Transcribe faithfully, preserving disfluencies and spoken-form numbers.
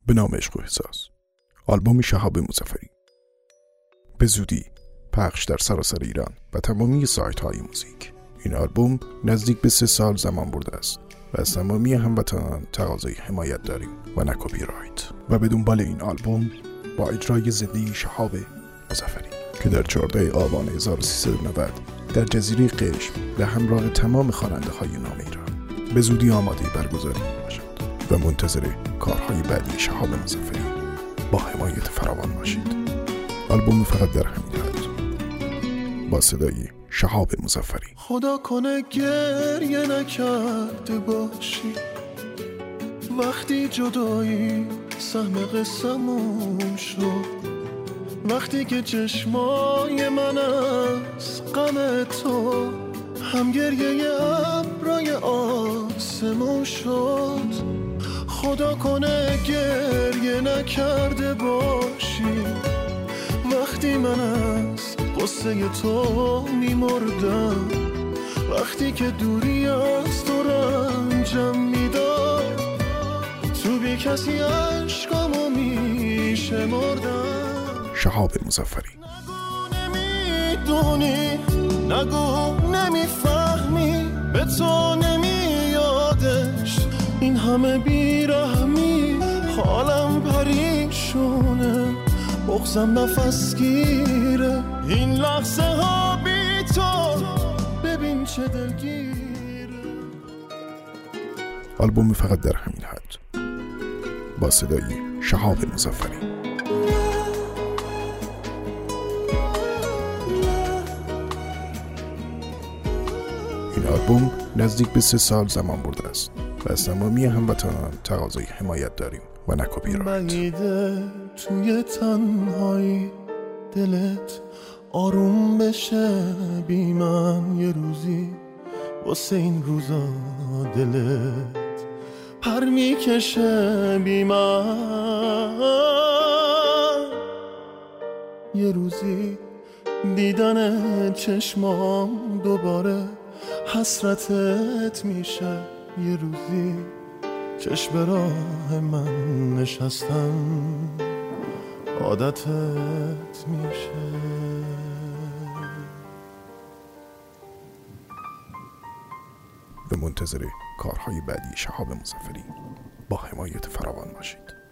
به نام عشق و احساس، آلبوم شهاب مظفری، به زودی پخش در سراسر ایران و تمامی سایت های موزیک. این آلبوم نزدیک به سه سال زمان برده است و از تمامی هموطنان تقاضای حمایت داریم و نه کپی رایت. و به دنبال این آلبوم با اجرای زنده شهاب مظفری که در چهاردهم آبان هزار و سیصد و نود در جزیره قشم به همراه تمام خواننده های نام ایران به زودی آماده برگزاری باشد و منتظر کارهای بعدی شهاب مظفری با حمایت فراوان باشید. آلبوم فقط در همین حد با صدای شهاب مظفری. خدا کنه گریه نکرده باشی وقتی جدایی سهم قسمون شد، وقتی که چشمای من از غم تو هم گریه ابرای آسمون شد. خدا کنه گریه نکرده باشی وقتی من از قصه تو میمردم، وقتی که دوری از تو رنجم میداد، تو بی کسی عشقامو میشمردم. شهاب مظفری. نگو نمیدونی، نگو نمیفهمی، به تو نمیادش این همه بیرحمی، حالم پریشونه، بغزم نفس گیره، این لحظه ها بی تو ببین چه دلگیره. آلبوم فقط در همین حد با صدای شهاب مظفری. این آلبوم نزدیک به سه سال زمان برده است و از تمامی هموطنان تقاضای حمایت داریم و نه کپی رایت. بعیده توی تنهایی دلت آروم بشه بی من یه روزی، واسه این روزا دلت پر میکشه بی من، یه روزی دیدن چشمام دوباره حسرتت میشه، یه روزی چشم به راه من نشستن عادتت میشه. به منتظر کارهای بعدی شهاب مظفری با حمایت فراوان باشید.